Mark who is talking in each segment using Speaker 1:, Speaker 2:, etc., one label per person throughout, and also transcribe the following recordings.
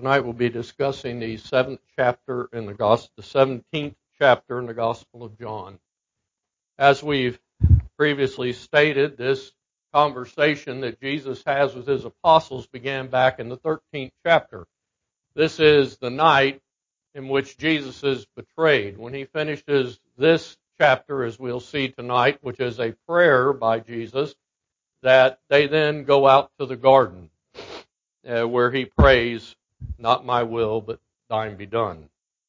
Speaker 1: Tonight we'll be discussing the 17th chapter in the Gospel of John. As we've previously stated, this conversation that Jesus has with his apostles began back in the 13th chapter. This is the night in which Jesus is betrayed. When he finishes this chapter, as we'll see tonight, which is a prayer by Jesus, that they then go out to the garden where he prays, "Not my will, but thine be done."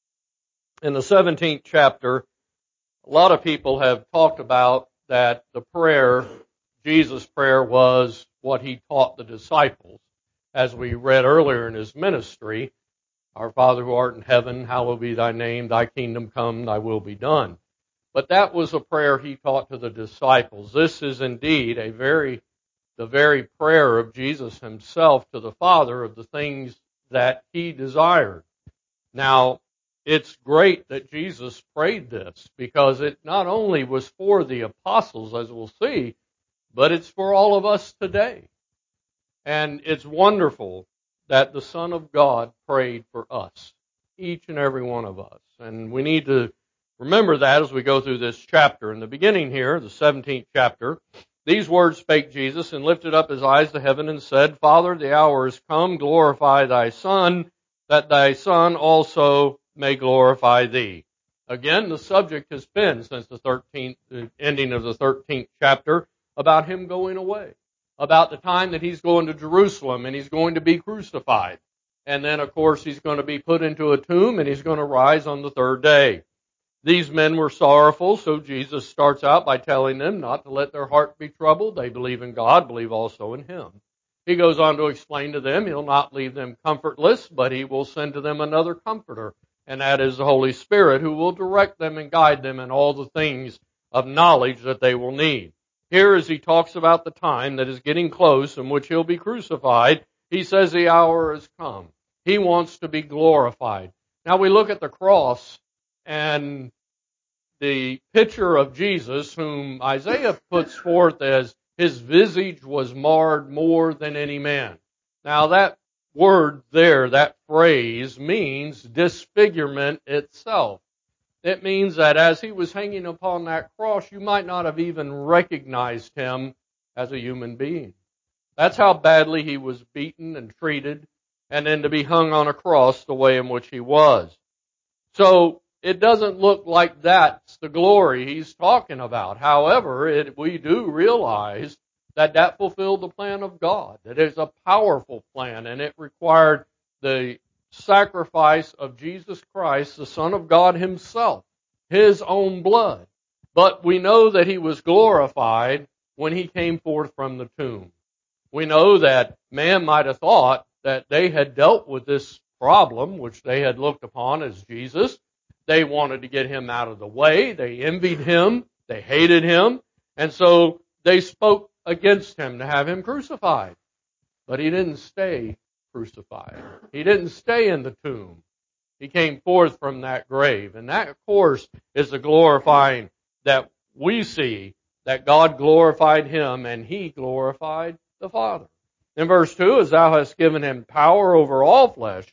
Speaker 1: In the 17th chapter, a lot of people have talked about that the prayer, Jesus' prayer, was what he taught the disciples. As we read earlier in his ministry, "Our Father who art in heaven, hallowed be thy name, thy kingdom come, thy will be done." But that was a prayer he taught to the disciples. This is indeed the very prayer of Jesus himself to the Father of the things that he desired. Now, it's great that Jesus prayed this because it not only was for the apostles, as we'll see, but it's for all of us today. And it's wonderful that the Son of God prayed for us, each and every one of us. And we need to remember that as we go through this chapter. In the beginning here, the 17th chapter, "These words spake Jesus, and lifted up his eyes to heaven, and said, Father, the hour is come, glorify thy Son, that thy Son also may glorify thee." Again, the subject has been, since the ending of the 13th chapter, about him going away, about the time that he's going to Jerusalem, and he's going to be crucified. And then, of course, he's going to be put into a tomb, and he's going to rise on the third day. These men were sorrowful, so Jesus starts out by telling them not to let their heart be troubled. They believe in God, believe also in him. He goes on to explain to them he'll not leave them comfortless, but he will send to them another comforter, and that is the Holy Spirit, who will direct them and guide them in all the things of knowledge that they will need. Here, as he talks about the time that is getting close in which he'll be crucified, he says the hour has come. He wants to be glorified. Now we look at the cross and the picture of Jesus, whom Isaiah puts forth as his visage was marred more than any man. Now that word there, that phrase, means disfigurement itself. It means that as he was hanging upon that cross, you might not have even recognized him as a human being. That's how badly he was beaten and treated, and then to be hung on a cross the way in which he was. So it doesn't look like that's the glory he's talking about. However, we do realize that fulfilled the plan of God. It is a powerful plan, and it required the sacrifice of Jesus Christ, the Son of God himself, his own blood. But we know that he was glorified when he came forth from the tomb. We know that man might have thought that they had dealt with this problem, which they had looked upon as Jesus. They wanted to get him out of the way. They envied him. They hated him. And so they spoke against him to have him crucified. But he didn't stay crucified. He didn't stay in the tomb. He came forth from that grave. And that, of course, is the glorifying that we see, that God glorified him and he glorified the Father. In verse 2, "As thou hast given him power over all flesh,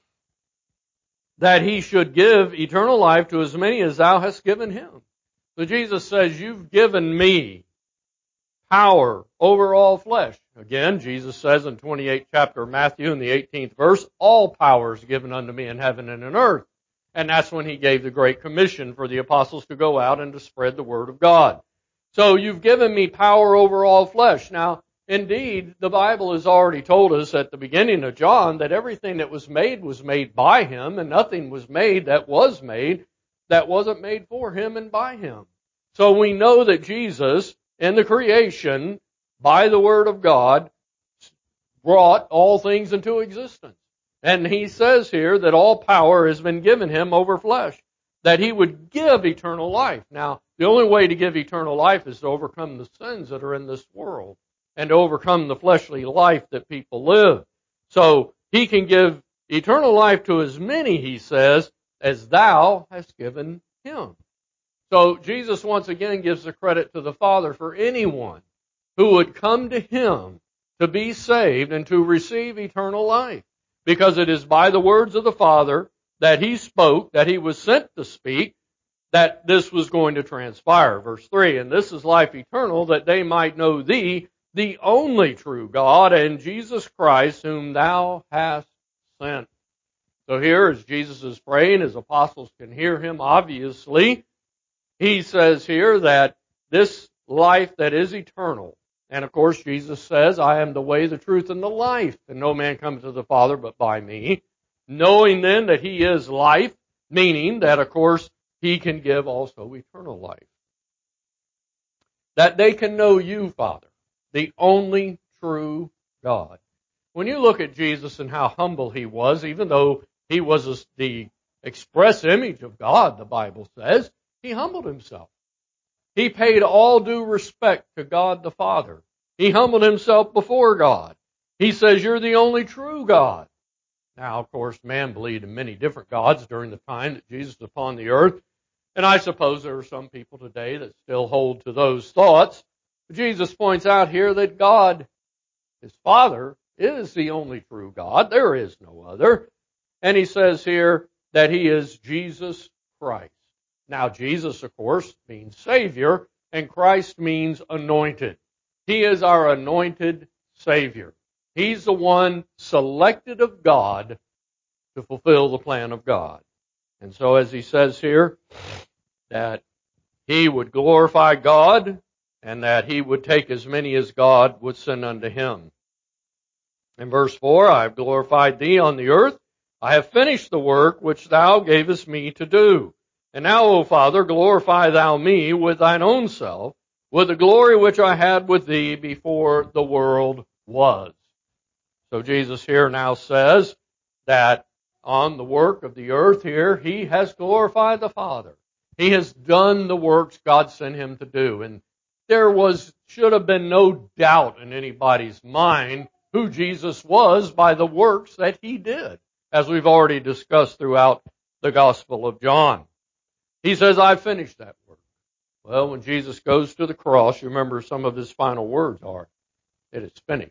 Speaker 1: that he should give eternal life to as many as thou hast given him." So Jesus says, you've given me power over all flesh. Again, Jesus says in 28th chapter of Matthew in the 18th verse, "All power is given unto me in heaven and in earth." And that's when he gave the Great Commission for the apostles to go out and to spread the word of God. So you've given me power over all flesh. Now, indeed, the Bible has already told us at the beginning of John that everything that was made by him, and nothing was made that wasn't made for him and by him. So we know that Jesus, in the creation, by the Word of God, brought all things into existence. And he says here that all power has been given him over flesh, that he would give eternal life. Now, the only way to give eternal life is to overcome the sins that are in this world, and to overcome the fleshly life that people live. So he can give eternal life to as many, he says, as thou hast given him. So Jesus once again gives the credit to the Father for anyone who would come to him to be saved and to receive eternal life. because it is by the words of the Father that He spoke, that He was sent to speak, that this was going to transpire. Verse 3, and this is life eternal, that they might know Thee, the only true God, and Jesus Christ, whom Thou hast sent. So here, as Jesus is praying, His apostles can hear Him, obviously. He says here that this life that is eternal, and of course Jesus says, I am the way, the truth, and the life, and no man comes to the Father but by me. Knowing then that He is life, meaning that of course He can give also eternal life. That they can know You, Father, the only true God. When you look at Jesus and how humble He was, even though He was the express image of God, the Bible says, He humbled Himself. He paid all due respect to God the Father. He humbled Himself before God. He says, You're the only true God. Now, of course, man believed in many different gods during the time that Jesus was upon the earth. And I suppose there are some people today that still hold to those thoughts. But Jesus points out here that God, His Father, is the only true God. There is no other. And He says here that He is Jesus Christ. Now, Jesus, of course, means Savior, and Christ means anointed. He is our anointed Savior. He's the one selected of God to fulfill the plan of God. And so as He says here, that He would glorify God, and that He would take as many as God would send unto Him. In verse 4, I have glorified Thee on the earth. I have finished the work which Thou gavest me to do. And now, O Father, glorify Thou me with Thine own self, with the glory which I had with Thee before the world was. So Jesus here now says that on the work of the earth here, He has glorified the Father. He has done the works God sent Him to do. And there should have been no doubt in anybody's mind who Jesus was by the works that He did, as we've already discussed throughout the Gospel of John. He says, I've finished that work. Well, when Jesus goes to the cross, you remember some of His final words are, it is finished.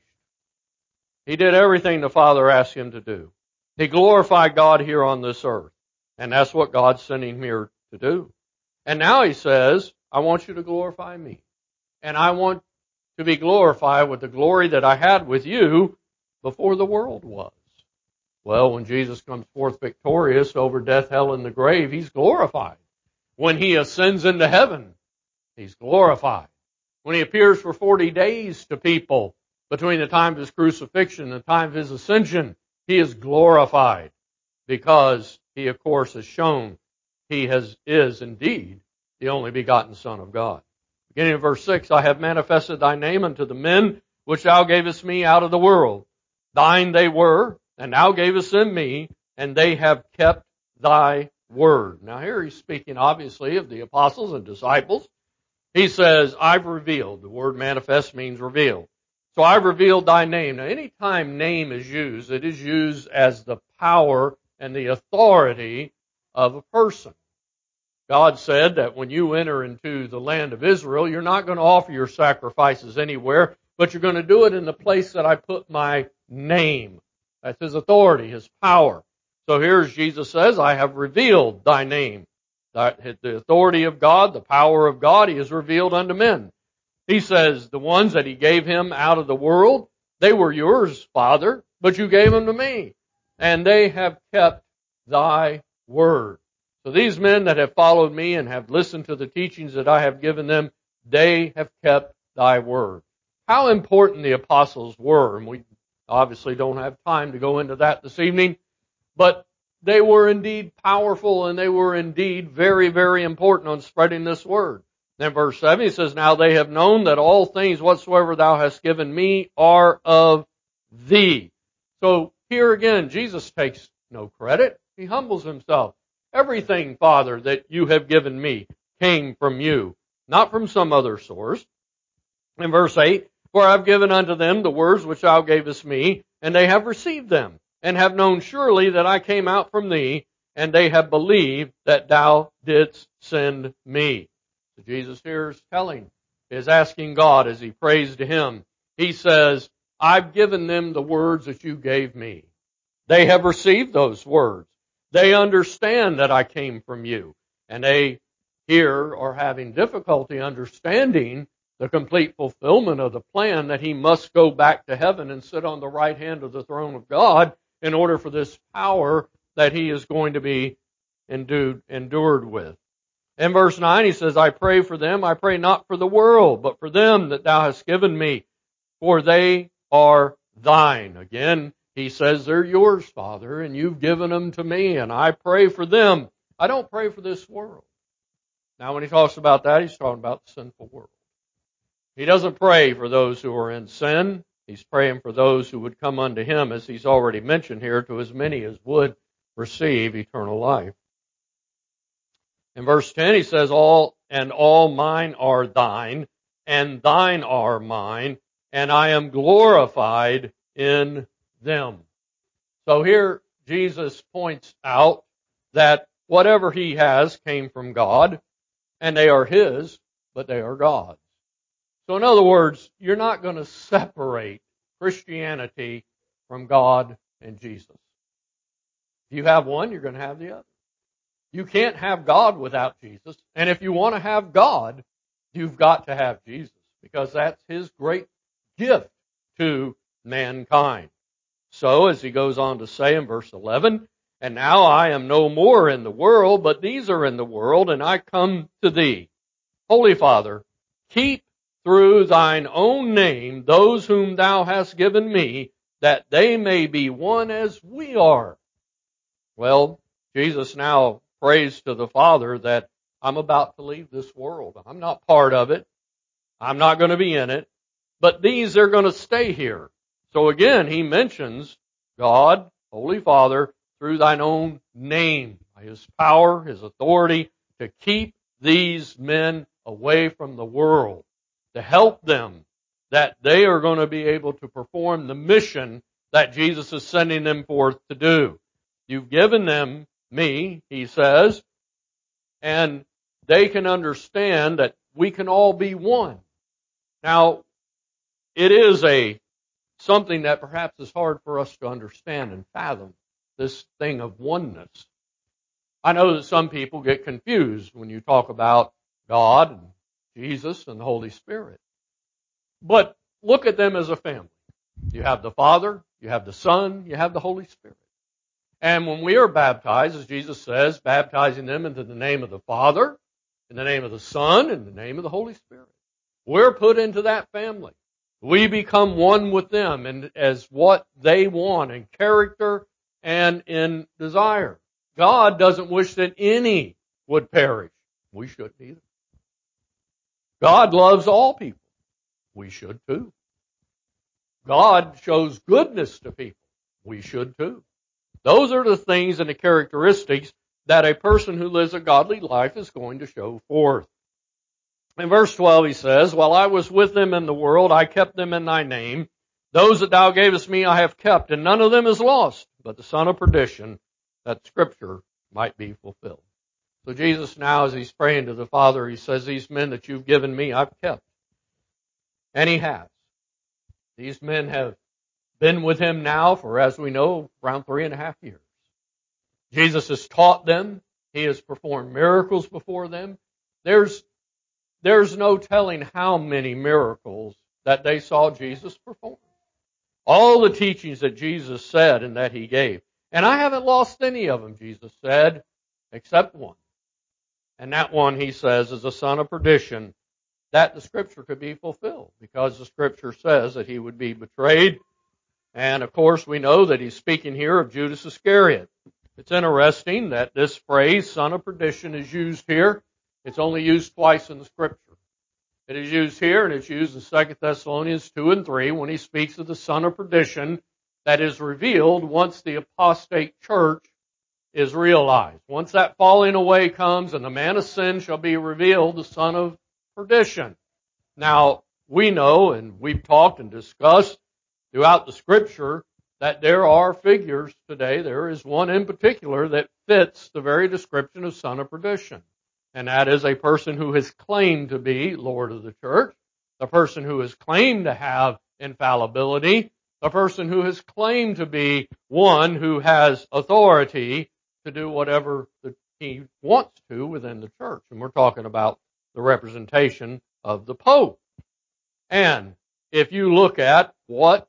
Speaker 1: He did everything the Father asked Him to do. He glorified God here on this earth. And that's what God's sending Him here to do. And now He says, I want you to glorify me. And I want to be glorified with the glory that I had with you before the world was. Well, when Jesus comes forth victorious over death, hell, and the grave, He's glorified. When He ascends into heaven, He's glorified. When He appears for 40 days to people between the time of His crucifixion and the time of His ascension, He is glorified because He, of course, has shown He is indeed the only begotten Son of God. Beginning of verse 6, I have manifested Thy name unto the men which Thou gavest me out of the world. Thine they were, and Thou gavest them me, and they have kept Thy word. Now here He's speaking obviously of the apostles and disciples. He says, I've revealed. The word manifest means revealed. So I've revealed Thy name. Now any time name is used, it is used as the power and the authority of a person. God said that when you enter into the land of Israel, you're not going to offer your sacrifices anywhere, but you're going to do it in the place that I put My name. That's His authority, His power. So here's Jesus says, I have revealed Thy name. The authority of God, the power of God, He has revealed unto men. He says, the ones that He gave Him out of the world, they were yours, Father, but You gave them to Me. And they have kept Thy word. So these men that have followed Me and have listened to the teachings that I have given them, they have kept Thy word. How important the apostles were, and we obviously don't have time to go into that this evening, but they were indeed powerful and they were indeed very, very important on spreading this word. Then verse 7, He says, Now they have known that all things whatsoever Thou hast given Me are of Thee. So here again, Jesus takes no credit. He humbles Himself. Everything, Father, that You have given Me came from You, not from some other source. In verse 8, For I have given unto them the words which Thou gavest Me, and they have received them, and have known surely that I came out from Thee, and they have believed that Thou didst send Me. So Jesus here is asking God as He prays to Him. He says, I've given them the words that You gave Me. They have received those words. They understand that I came from you. And they here are having difficulty understanding the complete fulfillment of the plan that he must go back to heaven and sit on the right hand of the throne of God in order for this power that he is going to be endured with. In verse 9 he says, I pray for them, I pray not for the world, but for them that thou hast given me, for they are thine. Again, he says, they're yours, Father, and you've given them to me, and I pray for them. I don't pray for this world. Now when he talks about that, he's talking about the sinful world. He doesn't pray for those who are in sin. He's praying for those who would come unto him, as he's already mentioned here, to as many as would receive eternal life. In verse 10 he says, all mine are thine, and thine are mine, and I am glorified in them. So here Jesus points out that whatever he has came from God, and they are his, but they are God's. So in other words, you're not going to separate Christianity from God and Jesus. If you have one, you're going to have the other. You can't have God without Jesus. And if you want to have God, you've got to have Jesus, because that's his great gift to mankind. So, as he goes on to say in verse 11, and now I am no more in the world, but these are in the world, and I come to thee. Holy Father, keep through thine own name those whom thou hast given me, that they may be one as we are. Well, Jesus now prays to the Father that I'm about to leave this world. I'm not part of it. I'm not going to be in it. But these are going to stay here. So again, he mentions God, Holy Father, through thine own name, by his power, his authority, to keep these men away from the world, to help them, that they are going to be able to perform the mission that Jesus is sending them forth to do. You've given them me, he says, and they can understand that we can all be one. Now, it is something that perhaps is hard for us to understand and fathom, this thing of oneness. I know that some people get confused when you talk about God and Jesus and the Holy Spirit. But look at them as a family. You have the Father, you have the Son, you have the Holy Spirit. And when we are baptized, as Jesus says, baptizing them into the name of the Father, in the name of the Son, in the name of the Holy Spirit. We're put into that family. We become one with them and as what they want in character and in desire. God doesn't wish that any would perish. We shouldn't either. God loves all people. We should too. God shows goodness to people. We should too. Those are the things and the characteristics that a person who lives a godly life is going to show forth. In verse 12 he says, while I was with them in the world, I kept them in thy name. Those that thou gavest me I have kept, and none of them is lost, but the son of perdition, that scripture might be fulfilled. So Jesus now, as he's praying to the Father, he says, these men that you've given me, I've kept. And he has. These men have been with him now for, as we know, around 3.5 years. Jesus has taught them. He has performed miracles before them. There's no telling how many miracles that they saw Jesus perform. All the teachings that Jesus said and that he gave. And I haven't lost any of them, Jesus said, except one. And that one, he says, is a son of perdition, that the scripture could be fulfilled, because the scripture says that he would be betrayed. And of course we know that he's speaking here of Judas Iscariot. It's interesting that this phrase, son of perdition, is used here. It's only used twice in the scripture. It is used here, and it's used in 2 Thessalonians 2 and 3 when he speaks of the son of perdition that is revealed once the apostate church is realized. Once that falling away comes and the man of sin shall be revealed, the son of perdition. Now, we know, and we've talked and discussed throughout the scripture, that there are figures today. There is one in particular that fits the very description of son of perdition. And that is a person who has claimed to be Lord of the church, the person who has claimed to have infallibility, a person who has claimed to be one who has authority to do whatever he wants to within the church. And we're talking about the representation of the Pope. And if you look at what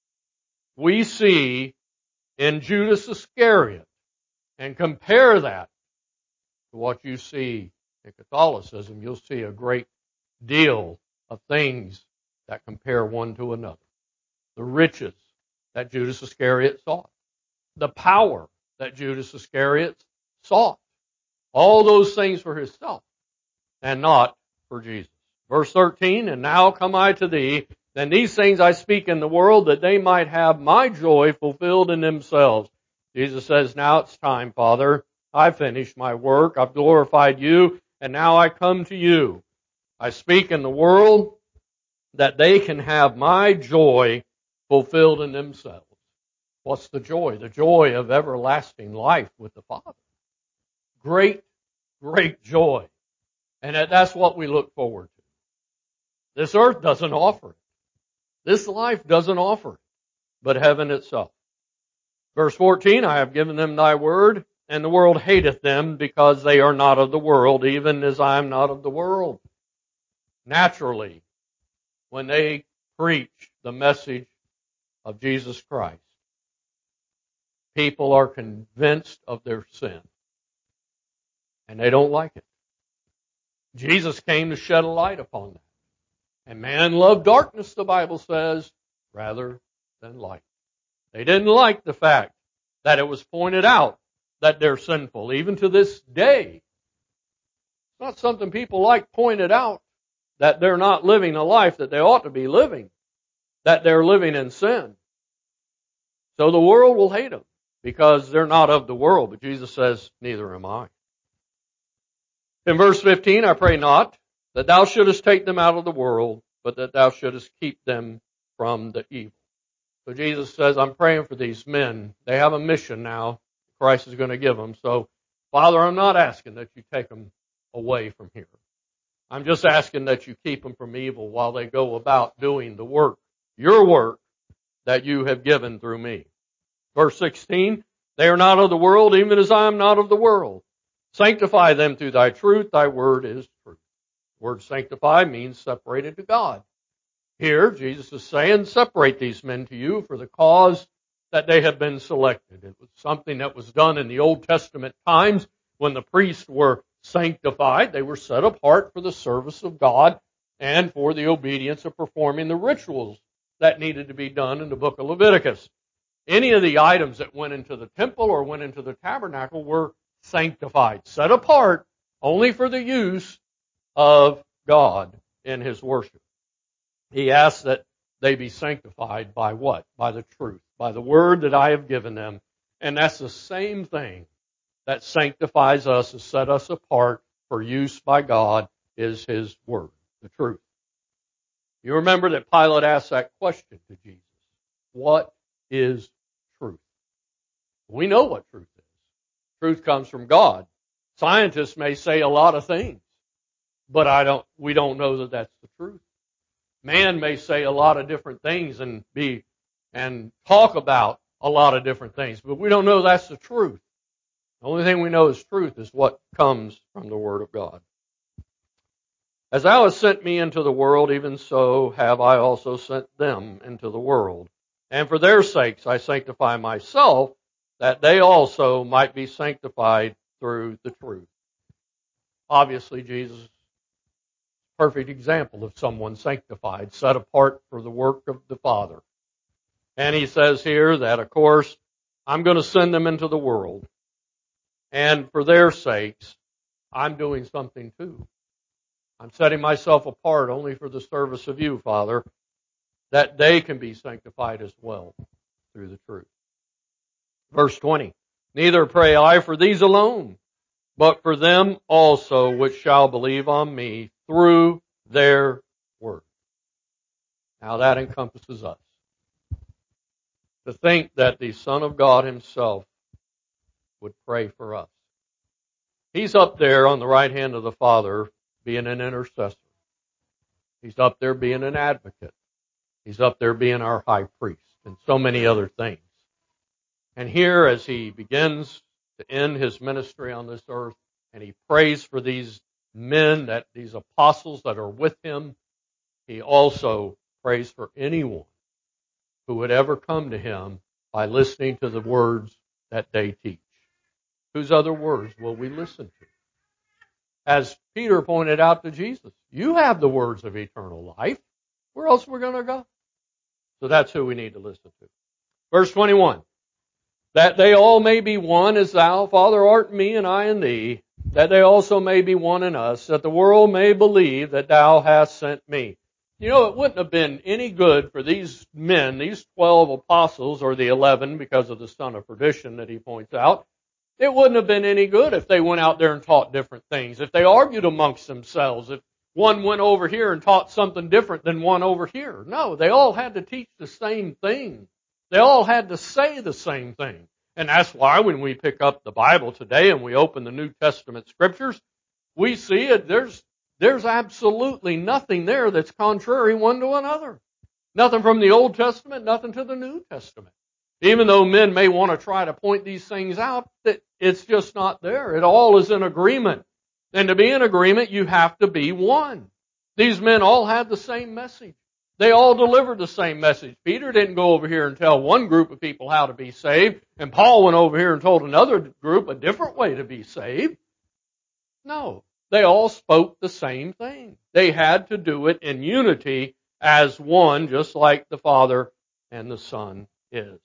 Speaker 1: we see in Judas Iscariot and compare that to what you see in Catholicism, you'll see a great deal of things that compare one to another. The riches that Judas Iscariot sought. The power that Judas Iscariot sought. All those things for himself and not for Jesus. Verse 13, and now come I to thee, then these things I speak in the world that they might have my joy fulfilled in themselves. Jesus says, now it's time, Father. I've finished my work. I've glorified you, and now I come to you. I speak in the world that they can have my joy fulfilled in themselves. What's the joy? The joy of everlasting life with the Father. Great, great joy. And that's what we look forward to. This earth doesn't offer it. This life doesn't offer it, but heaven itself. Verse 14, I have given them thy word, and the world hateth them because they are not of the world, even as I am not of the world. Naturally, when they preach the message of Jesus Christ, people are convinced of their sin. And they don't like it. Jesus came to shed a light upon that. And man loved darkness, the Bible says, rather than light. They didn't like the fact that it was pointed out that they're sinful, even to this day. It's not something people like pointed out, that they're not living a life that they ought to be living, that they're living in sin. So the world will hate them because they're not of the world. But Jesus says, neither am I. In verse 15, I pray not that thou shouldest take them out of the world, but that thou shouldest keep them from the evil. So Jesus says, I'm praying for these men. They have a mission now. Christ is going to give them. So, Father, I'm not asking that you take them away from here. I'm just asking that you keep them from evil while they go about doing the work, your work, that you have given through me. Verse 16, they are not of the world, even as I am not of the world. Sanctify them through thy truth. Thy word is truth. The word sanctify means separated to God. Here, Jesus is saying, separate these men to you for the cause that they have been selected. It was something that was done in the Old Testament times when the priests were sanctified. They were set apart for the service of God and for the obedience of performing the rituals that needed to be done in the book of Leviticus. Any of the items that went into the temple or went into the tabernacle were sanctified, set apart only for the use of God in His worship. He asks that they be sanctified by what? By the truth, by the word that I have given them. And that's the same thing that sanctifies us and set us apart for use by God is His word, the truth. You remember that Pilate asked that question to Jesus. What is truth? We know what truth is. Truth comes from God. Scientists may say a lot of things, but we don't know that that's the truth. Man may say a lot of different things and talk about a lot of different things, but we don't know that's the truth. The only thing we know is truth is what comes from the Word of God. As thou hast sent me into the world, even so have I also sent them into the world. And for their sakes I sanctify myself, that they also might be sanctified through the truth. Obviously, Jesus is a perfect example of someone sanctified, set apart for the work of the Father. And he says here that, of course, I'm going to send them into the world. And for their sakes, I'm doing something too. I'm setting myself apart only for the service of you, Father, that they can be sanctified as well through the truth. Verse 20, neither pray I for these alone, but for them also which shall believe on me through their word. Now that encompasses us. To think that the Son of God Himself would pray for us. He's up there on the right hand of the Father being an intercessor. He's up there being an advocate. He's up there being our high priest and so many other things. And here, as he begins to end his ministry on this earth, and he prays for these men, these apostles that are with him, he also prays for anyone who would ever come to him by listening to the words that they teach. Whose other words will we listen to? As Peter pointed out to Jesus, you have the words of eternal life. Where else are we going to go? So that's who we need to listen to. Verse 21. That they all may be one as thou, Father, art in me and I in thee, that they also may be one in us, that the world may believe that thou hast sent me. You know, it wouldn't have been any good for these men, these 12 apostles, or the 11 because of the son of perdition that he points out. It wouldn't have been any good if they went out there and taught different things, if they argued amongst themselves, if one went over here and taught something different than one over here. No, they all had to teach the same thing. They all had to say the same thing. And that's why when we pick up the Bible today and we open the New Testament scriptures, we see it. There's absolutely nothing there that's contrary one to another. Nothing from the Old Testament, nothing to the New Testament. Even though men may want to try to point these things out, it's just not there. It all is in agreement. And to be in agreement, you have to be one. These men all had the same message. They all delivered the same message. Peter didn't go over here and tell one group of people how to be saved, and Paul went over here and told another group a different way to be saved. No, they all spoke the same thing. They had to do it in unity as one, just like the Father and the Son is.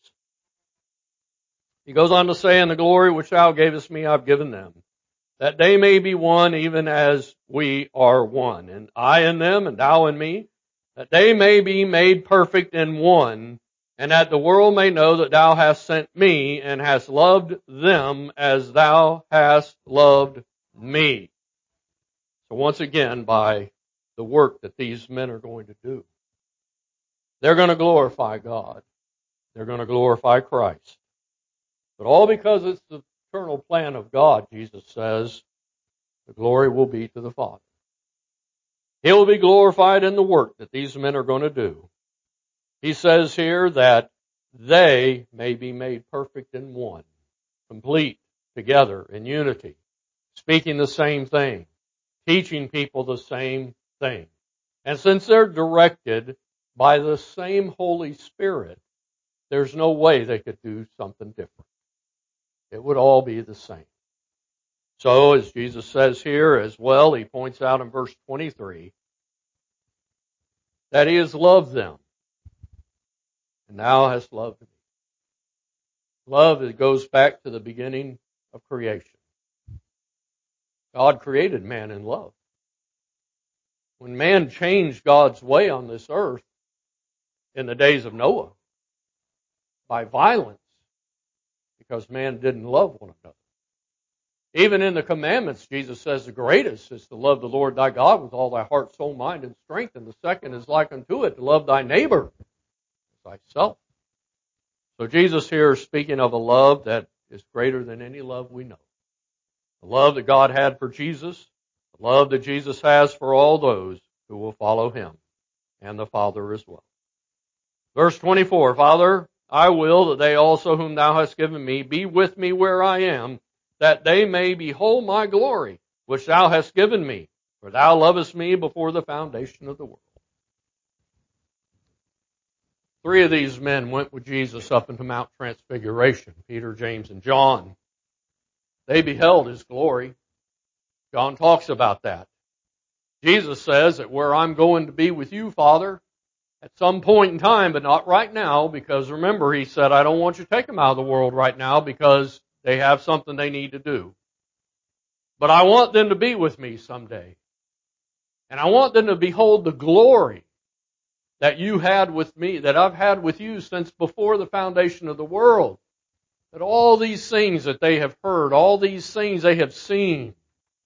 Speaker 1: He goes on to say, and the glory which thou gavest me I've given them, that they may be one even as we are one, and I in them and thou in me, that they may be made perfect in one, and that the world may know that thou hast sent me and hast loved them as thou hast loved me. So once again, by the work that these men are going to do, they're going to glorify God. They're going to glorify Christ. But all because it's the eternal plan of God, Jesus says, the glory will be to the Father. He will be glorified in the work that these men are going to do. He says here that they may be made perfect in one, complete, together, in unity, speaking the same thing, teaching people the same thing. And since they're directed by the same Holy Spirit, there's no way they could do something different. It would all be the same. So, as Jesus says here as well, he points out in verse 23 that he has loved them, and thou hast loved me. Love, it goes back to the beginning of creation. God created man in love. When man changed God's way on this earth in the days of Noah by violence, because man didn't love one another. Even in the commandments, Jesus says the greatest is to love the Lord thy God with all thy heart, soul, mind, and strength. And the second is like unto it, to love thy neighbor as thyself. So Jesus here is speaking of a love that is greater than any love we know. The love that God had for Jesus, the love that Jesus has for all those who will follow him, and the Father as well. Verse 24, Father, I will that they also whom thou hast given me be with me where I am, that they may behold my glory, which thou hast given me, for thou lovest me before the foundation of the world. 3 of these men went with Jesus up into Mount Transfiguration, Peter, James, and John. They beheld his glory. John talks about that. Jesus says that where I'm going to be with you, Father, at some point in time, but not right now, because remember, he said, I don't want you to take them out of the world right now because they have something they need to do. But I want them to be with me someday. And I want them to behold the glory that you had with me, that I've had with you since before the foundation of the world. That all these things that they have heard, all these things they have seen,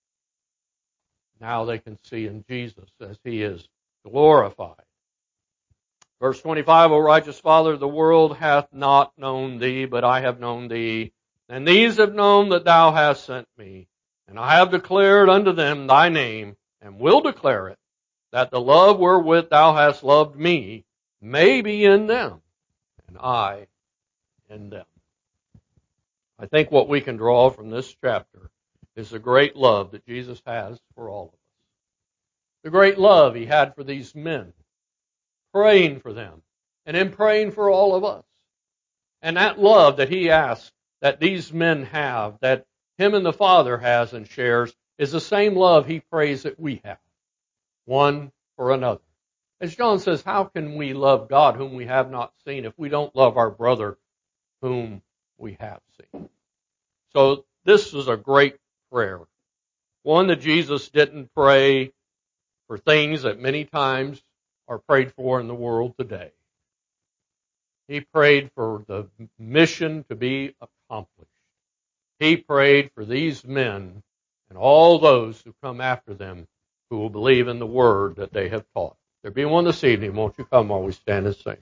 Speaker 1: now they can see in Jesus as he is glorified. Verse 25, O righteous Father, the world hath not known thee, but I have known thee. And these have known that thou hast sent me. And I have declared unto them thy name, and will declare it, that the love wherewith thou hast loved me may be in them, and I in them. I think what we can draw from this chapter is the great love that Jesus has for all of us. The great love he had for these men, praying for them, and in praying for all of us. And that love that he asks that these men have, that him and the Father has and shares, is the same love he prays that we have, one for another. As John says, how can we love God whom we have not seen if we don't love our brother whom we have seen? So this is a great prayer. One that Jesus didn't pray for things that many times are prayed for in the world today. He prayed for the mission to be accomplished. He prayed for these men and all those who come after them who will believe in the word that they have taught. There be one this evening. Won't you come while we stand and sing?